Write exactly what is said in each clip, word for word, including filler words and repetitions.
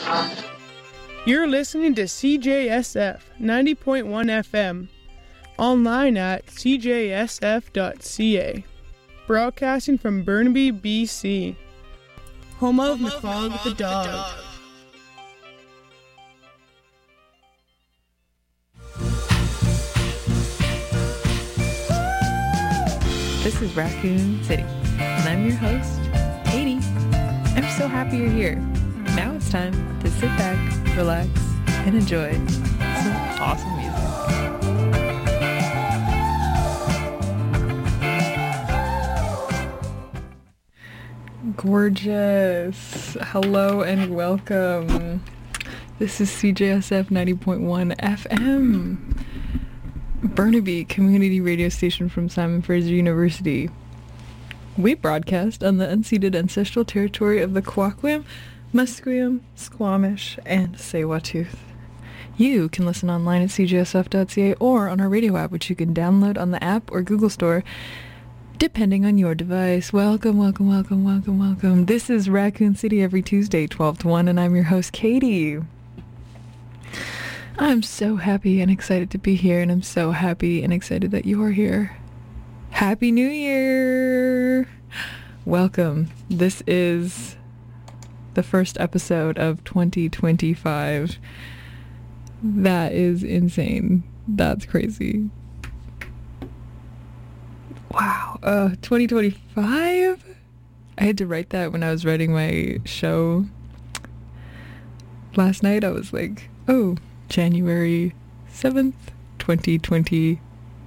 You're listening to C J S F ninety point one F M, online at c j s f dot c a, broadcasting from Burnaby, B C, home of McFog the dog. This is Raccoon City, and I'm your host, Katie. I'm so happy you're here. Now it's time to sit back, relax, and enjoy some awesome music. Gorgeous. Hello and welcome. This is C J S F ninety point one F M, Burnaby community radio station from Simon Fraser University. We broadcast on the unceded ancestral territory of the Kwakwam, Musqueam, Squamish, and Tsleil-Waututh. You can listen online at c j s f dot c a or on our radio app, which you can download on the app or Google Store, depending on your device. Welcome, welcome, welcome, welcome, welcome. This is Raccoon City every Tuesday, twelve to one, and I'm your host, Katie. I'm so happy and excited to be here, and I'm so happy and excited that you're here. Happy New Year! Welcome. This is the first episode of twenty twenty-five. That is insane. That's crazy. Wow. Uh, twenty twenty-five? I had to write that when I was writing my show last night. I was like, oh, January seventh, twenty twenty-five?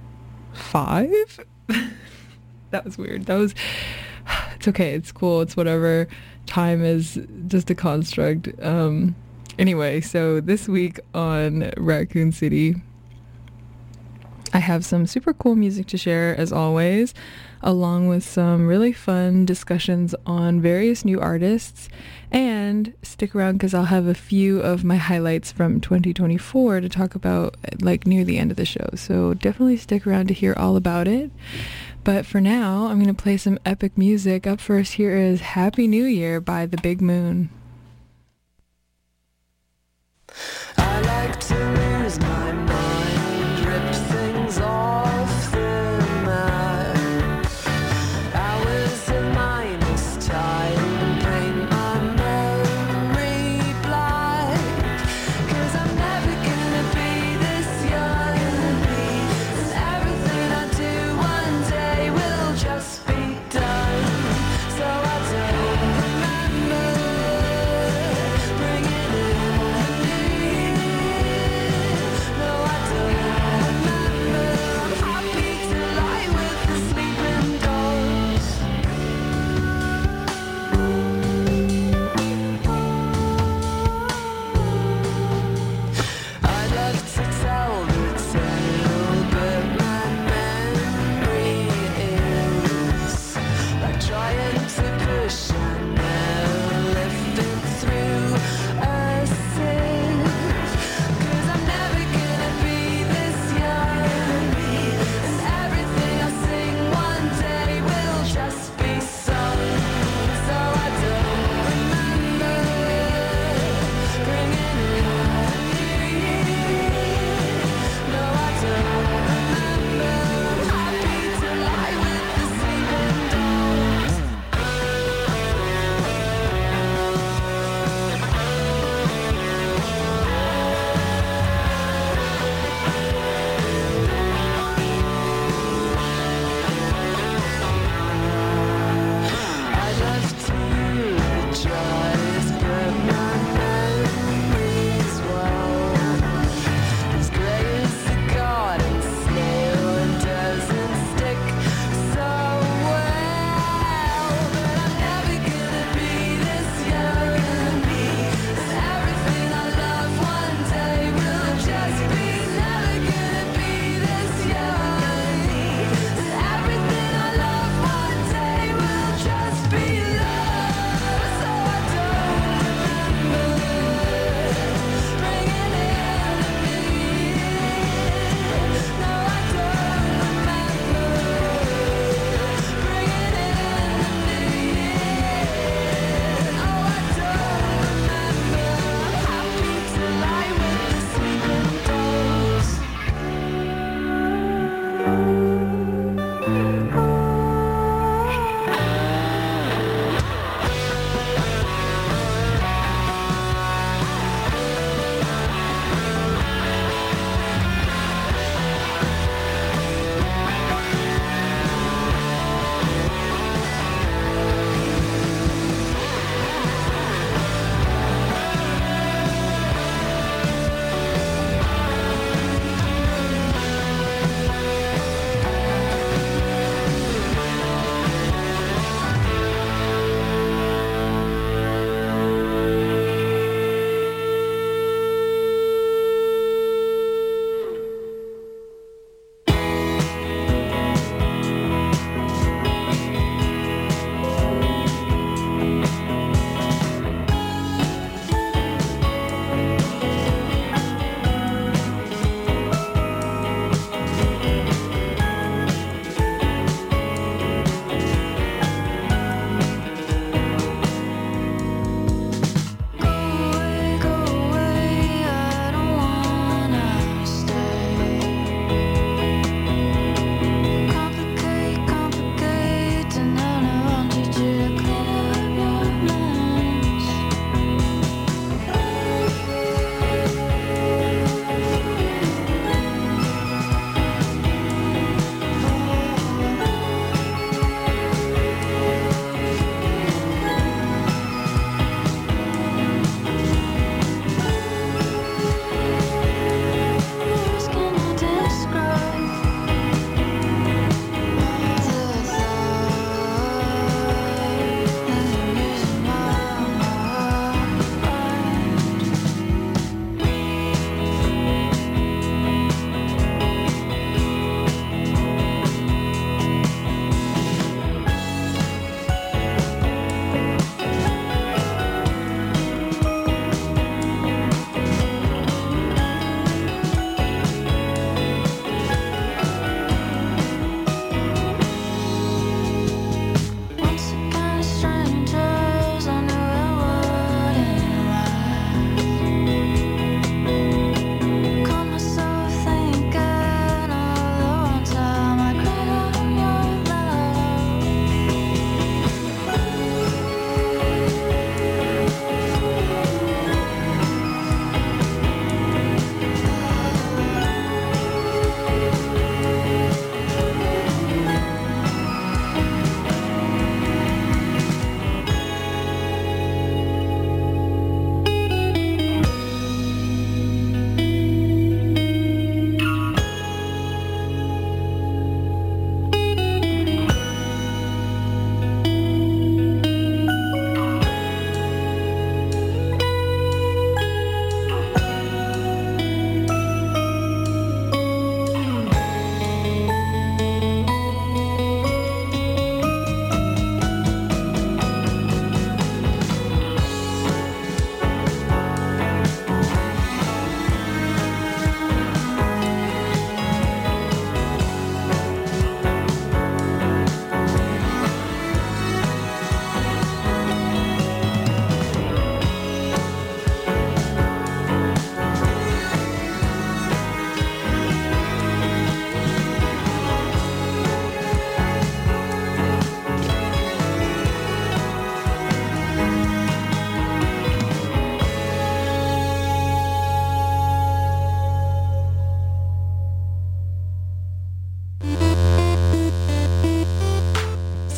That was weird. That was... It's okay. It's cool. It's whatever. Time is just a construct. Um, anyway, so this week on Raccoon City, I have some super cool music to share, as always, along with some really fun discussions on various new artists. And stick around because I'll have a few of my highlights from twenty twenty-four to talk about, like, near the end of the show. So definitely stick around to hear all about it. But for now, I'm going to play some epic music. Up first, here is Happy New Year by The Big Moon. I like to lose my mind, rip things off the map. Hours of minus time, paint my memory black. Cause I'm never gonna be this young and everything I do one day will just be done. So I don't remember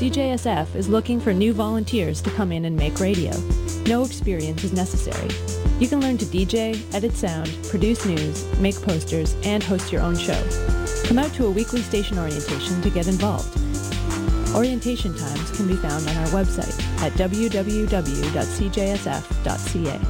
C J S F is looking for new volunteers to come in and make radio. No experience is necessary. You can learn to D J, edit sound, produce news, make posters, and host your own show. Come out to a weekly station orientation to get involved. Orientation times can be found on our website at w w w dot c j s f dot c a.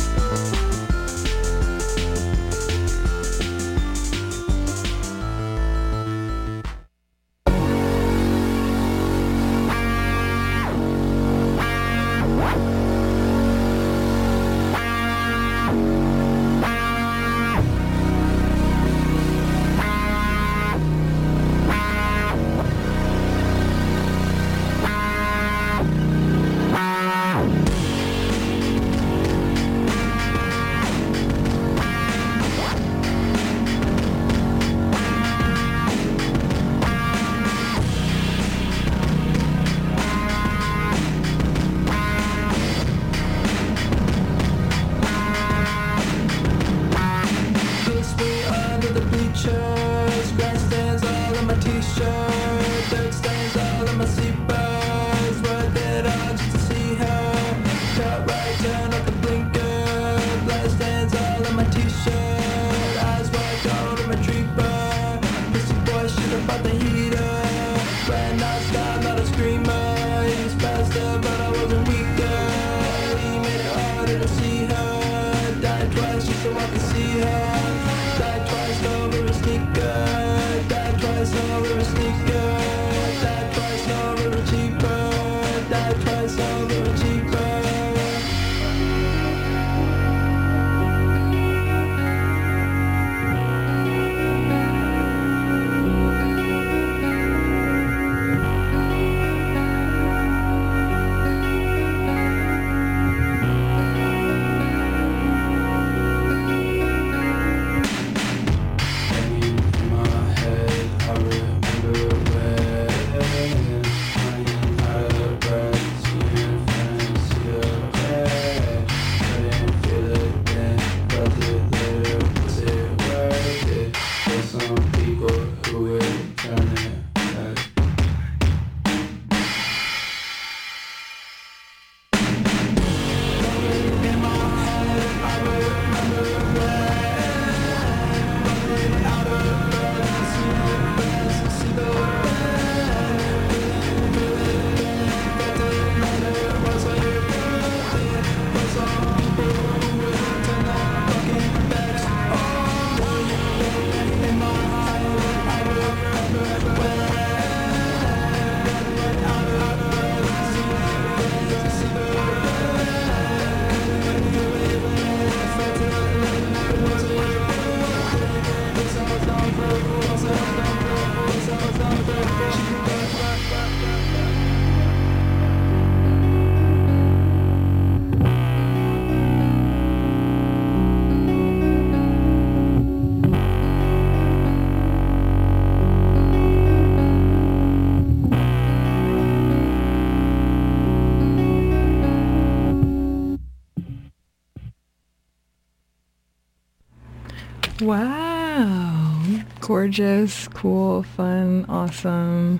Wow. Gorgeous, cool, fun, awesome.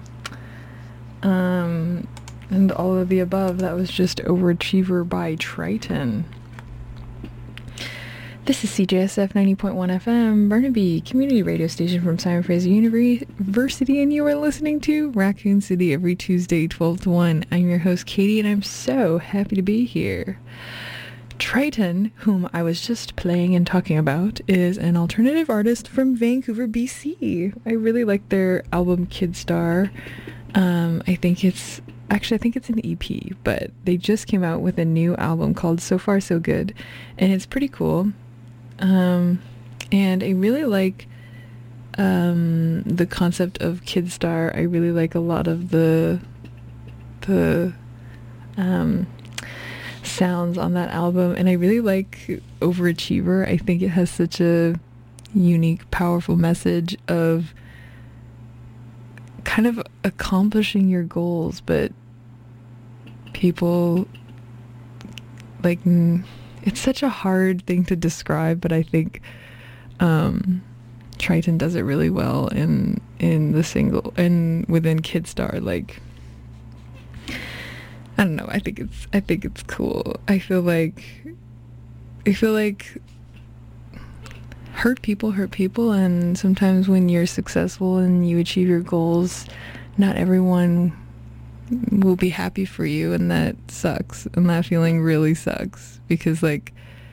Um, and all of the above. That was just Overachiever by Triton. This is C J S F ninety point one F M, Burnaby, community radio station from Simon Fraser University, and you are listening to Raccoon City every Tuesday, twelve to one. I'm your host, Katie, and I'm so happy to be here. Triton, whom I was just playing and talking about, is an alternative artist from Vancouver, B C. I really like their album Kidstar. Um, I think it's, actually I think it's an E P, but they just came out with a new album called So Far So Good, and it's pretty cool. Um, and I really like um, the concept of Kidstar. I really like a lot of the the um, sounds on that album, and I really like Overachiever. I think it has such a unique, powerful message of kind of accomplishing your goals, but people like it's such a hard thing to describe, but I think um Triton does it really well in in the single and within Kidstar. Like I don't know. I think it's I think it's cool. I feel like I feel like hurt people hurt people, and sometimes when you're successful and you achieve your goals, not everyone will be happy for you, and that sucks. And that feeling really sucks because, like,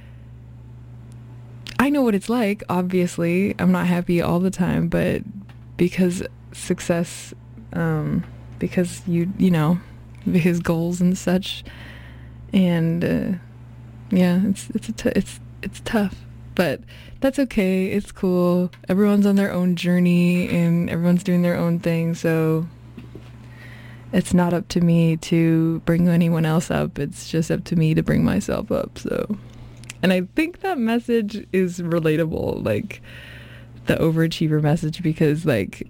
I know what it's like. Obviously, I'm not happy all the time, but because success, um, because you you know, because goals and such, and uh, yeah, it's it's a t- it's it's tough. But that's okay. It's cool. Everyone's on their own journey and everyone's doing their own thing. So it's not up to me to bring anyone else up. It's just up to me to bring myself up. So, and I think that message is relatable, like the overachiever message, because like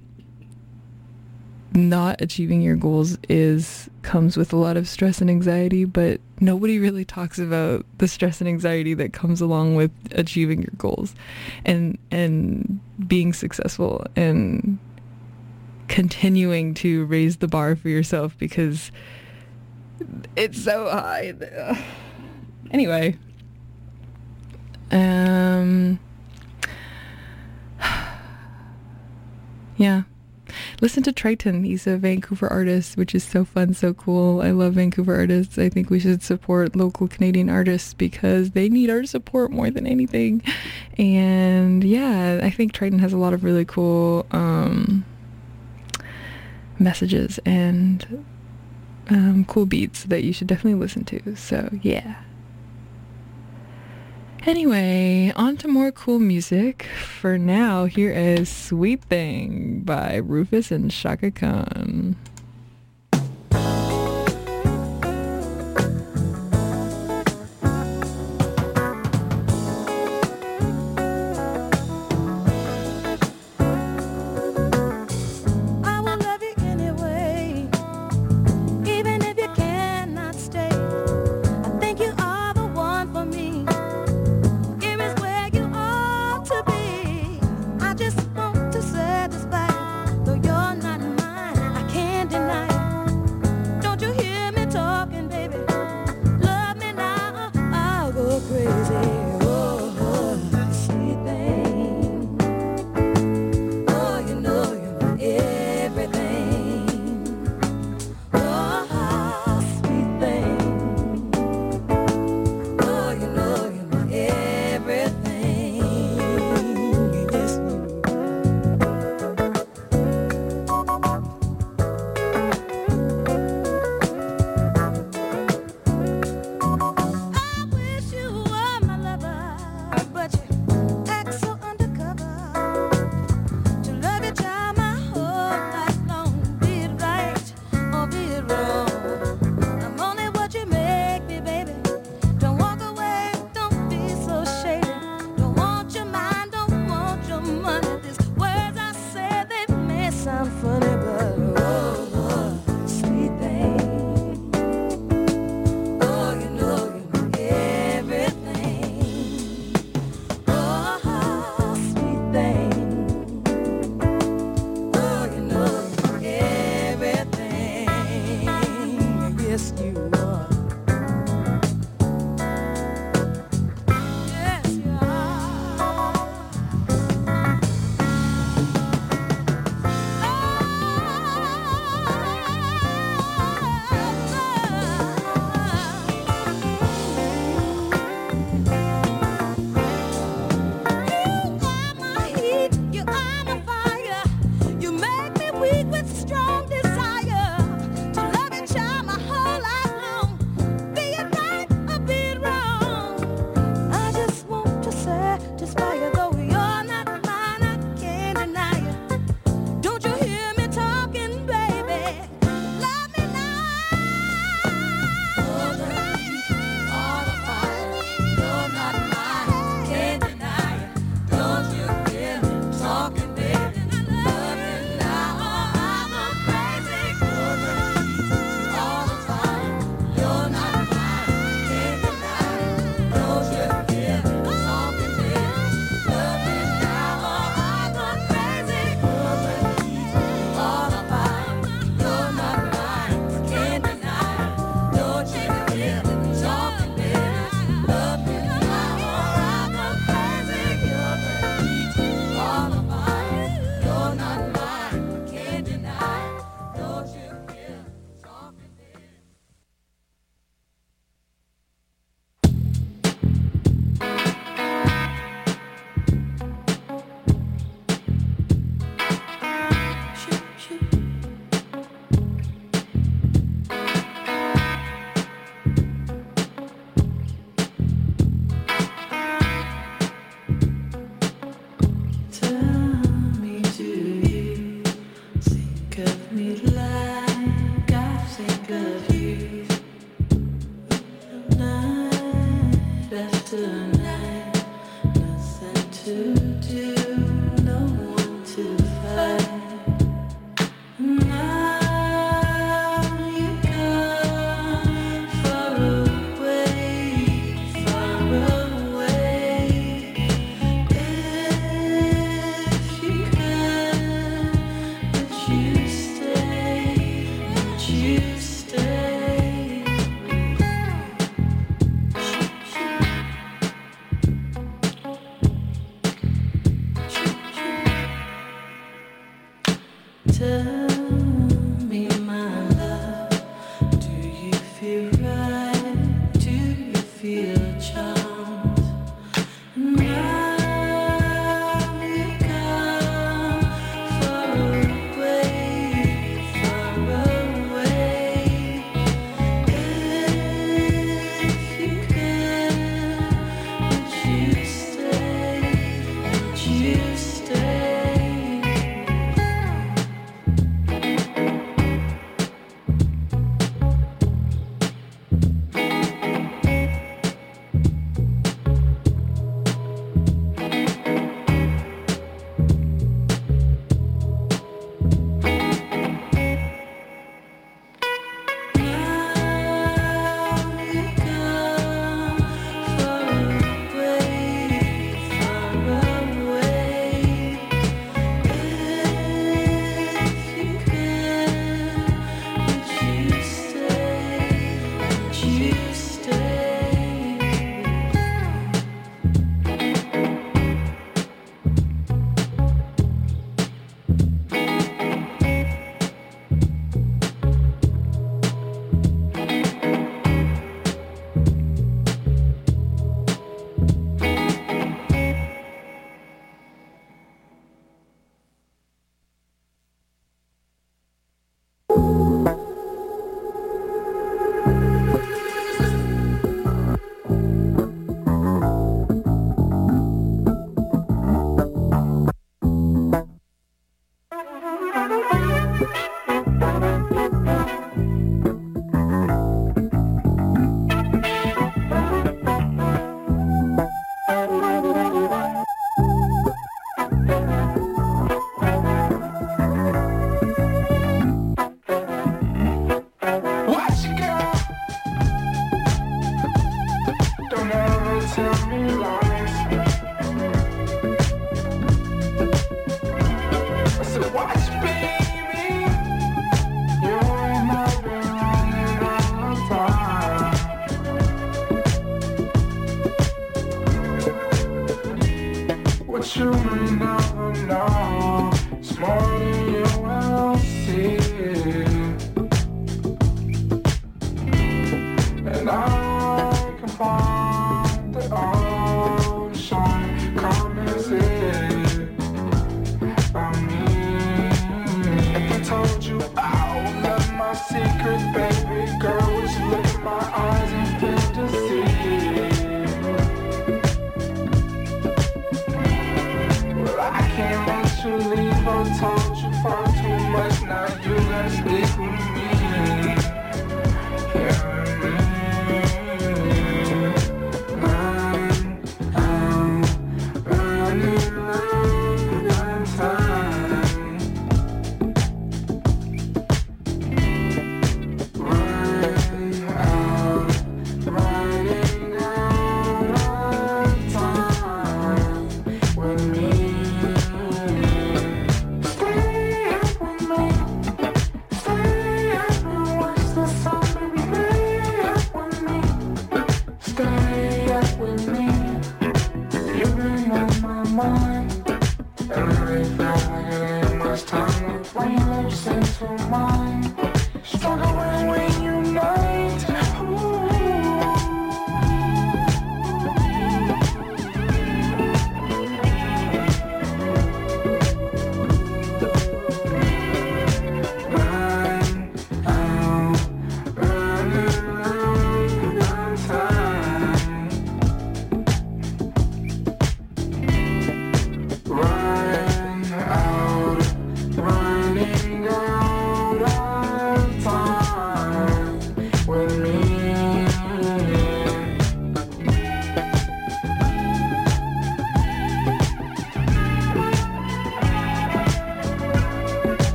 not achieving your goals is comes with a lot of stress and anxiety, but nobody really talks about the stress and anxiety that comes along with achieving your goals and and being successful and continuing to raise the bar for yourself, because it's so high. Anyway, um yeah, listen to Triton. He's a Vancouver artist, which is so fun, so cool. I love Vancouver artists. I think we should support local Canadian artists because they need our support more than anything. And yeah, I think Triton has a lot of really cool um, messages and um, cool beats that you should definitely listen to. So yeah. Anyway, on to more cool music. For now, here is Sweet Thing by Rufus and Shaka Khan. Just want to satisfy, though you're not mine. I can't Stay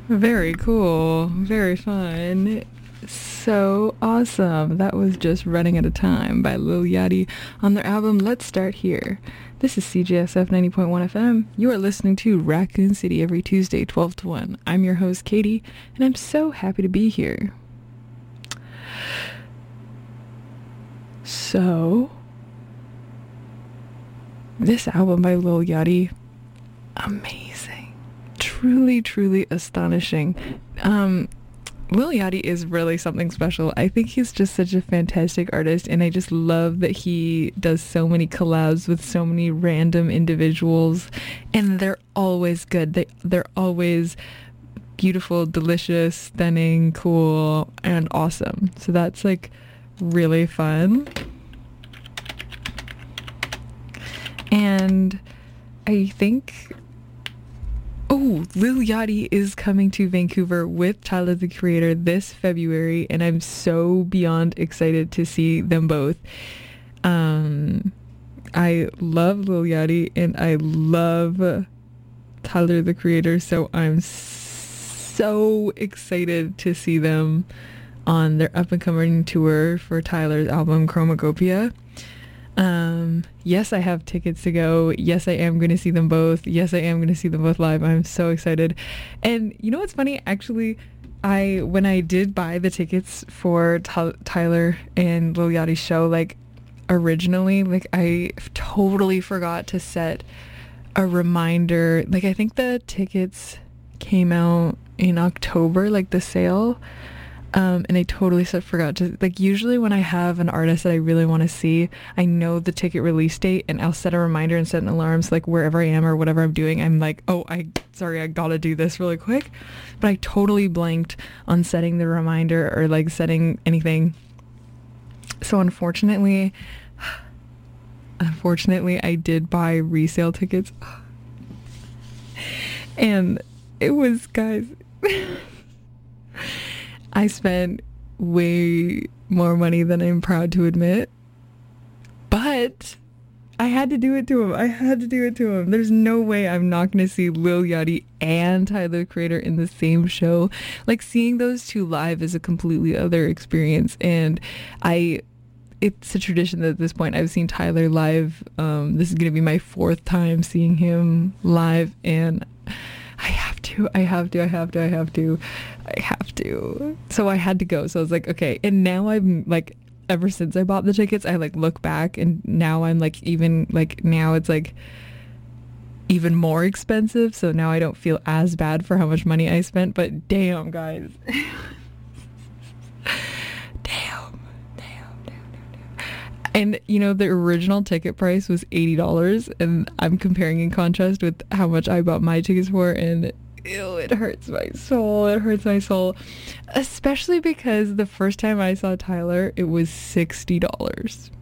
Very cool. Very fun. So awesome. That was just Running Out of Time by Lil Yachty on their album Let's Start Here. This is C J S F ninety point one F M. You are listening to Raccoon City every Tuesday, twelve to one. I'm your host, Katie, and I'm so happy to be here. So, this album by Lil Yachty, amazing. Truly, truly astonishing. Um, Lil Yachty is really something special. I think he's just such a fantastic artist, and I just love that he does so many collabs with so many random individuals, and they're always good. They, they're always beautiful, delicious, stunning, cool, and awesome. So that's like really fun. And I think, oh, Lil Yachty is coming to Vancouver with Tyler the Creator this February, and I'm so beyond excited to see them both. Um, I love Lil Yachty and I love Tyler the Creator, so I'm so excited to see them on their up-and-coming tour for Tyler's album Chromacopia. Um, yes, I have tickets to go. Yes, I am going to see them both. Yes, I am going to see them both live. I'm so excited. And you know what's funny? Actually, I when I did buy the tickets for Ty- Tyler and Lil Yachty's show, like originally, like I totally forgot to set a reminder. Like I think the tickets came out in October, like the sale. Um, and I totally so forgot to, like, usually when I have an artist that I really want to see, I know the ticket release date and I'll set a reminder and set an alarm. So like wherever I am or whatever I'm doing, I'm like, oh, I, sorry, I gotta do this really quick. But I totally blanked on setting the reminder or like setting anything. So unfortunately, unfortunately I did buy resale tickets. And it was, guys... I spent way more money than I'm proud to admit, but I had to do it to him. I had to do it to him. There's no way I'm not going to see Lil Yachty and Tyler the Creator in the same show. Like, seeing those two live is a completely other experience, and I... it's a tradition that at this point I've seen Tyler live. Um, this is going to be my fourth time seeing him live, and I have to, I have to, I have to, I have to, I have to. So I had to go. So I was like, okay. And now I'm like, ever since I bought the tickets, I like look back and now I'm like, even like now it's like even more expensive. So now I don't feel as bad for how much money I spent, but damn, guys. And, you know, the original ticket price was eighty dollars, and I'm comparing in contrast with how much I bought my tickets for, and ew, it hurts my soul. It hurts my soul. Especially because the first time I saw Tyler, it was sixty dollars.